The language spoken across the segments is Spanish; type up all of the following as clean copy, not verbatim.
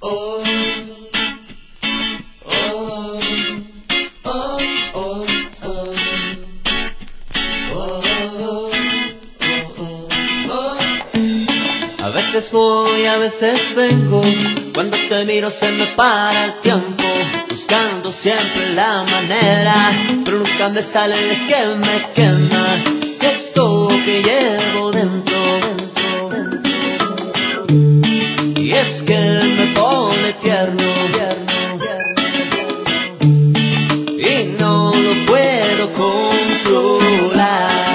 Oh, oh, oh, oh, oh. A veces voy, a veces vengo. Cuando te miro se me para el tiempo, buscando siempre la manera, pero nunca me sale, es que me quema esto que llevo dentro. Y es que me pone tierno y no lo puedo controlar.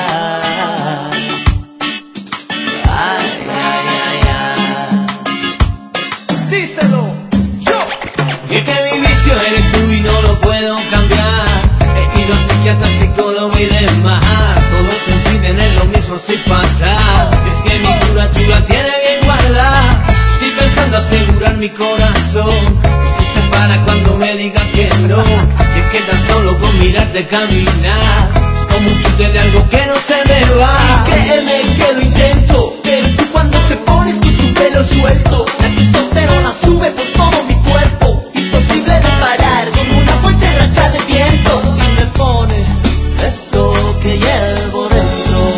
Ay, ay, ay, ay. Díselo, yo. Y es que mi vicio eres tú y no lo puedo cambiar. He ido a psiquiatra, psicólogo y demás. Todos coinciden en lo mismo, estoy fatal. Es que mi cura tiene bien guardada. Estoy pensando asegurar mi corazón, y se separa cuando me diga que no. Y es que tan solo con mirarte caminar es como un chute de algo que no se me va. Y créeme que lo intento, pero tú cuando te pones con tu pelo suelto, la testosterona sube por todo mi cuerpo, imposible de parar como una fuerte racha de viento. Y me pone esto que llevo dentro,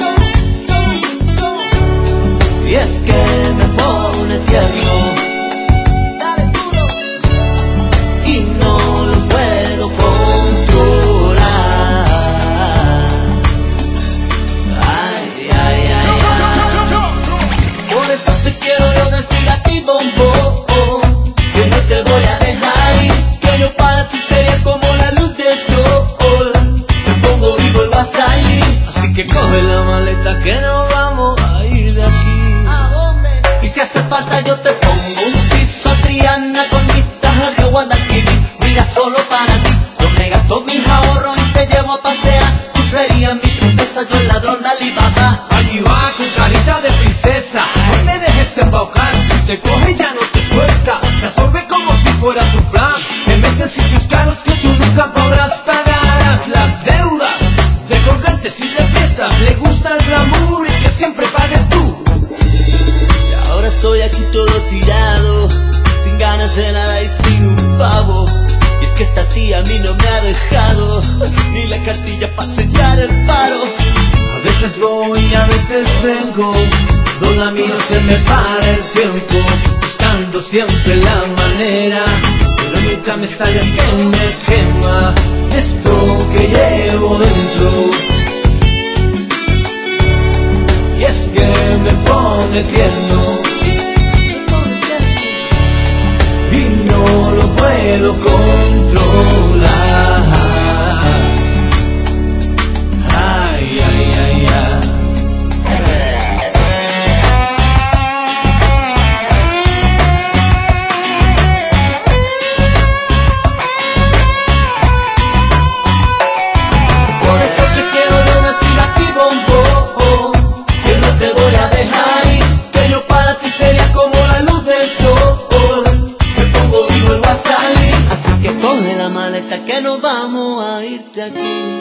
y es que me pone tierno y no lo puedo controlar. Ay, ay, ay, ay. Por eso te quiero yo decir a ti, bombón, que no te voy a dejar ir, que yo para ti sería como la luz del sol. Me pongo y vuelvo a salir, así que coge la maleta que nos vamos a ir de aquí. ¿A dónde? Y si hace falta yo te pongo un piso a Triana con guitarra de Guadalquivir. Mira, solo para ti yo me gasto mis ahorros y te llevo a pasear. Tú serías mi princesa, yo el ladrón de Alibaba. Allí va con carita de princesa, no me dejes embaucar. Si te coge ya no te suelta, te absorbe como si fuera su plan. Te mete en sitios caros que tú nunca podrás pagar. Haz las deudas de colgantes y de fiestas. Le gusta el glamour y que siempre pagues tú. Y ahora estoy aquí todo tirado, sin ganas de nada y sin un pavo. Y es que esta tía a mí no me ha dejado ni la cartilla para sellar el paro. A veces voy, a veces vengo, don amigo se me para el tiempo, buscando siempre la manera, pero nunca me sale que me quema esto que llevo dentro. Y es que me pone tierno y no lo puedo controlar. Ay, ay, ay, ay. Por eso te quiero yo decir a ti, bombón, que no te voy a dejar ir, que yo para ti sería como la luz del sol. Me pongo y vuelvo a salir, así que coge la maleta que nos vamos a ir de aquí.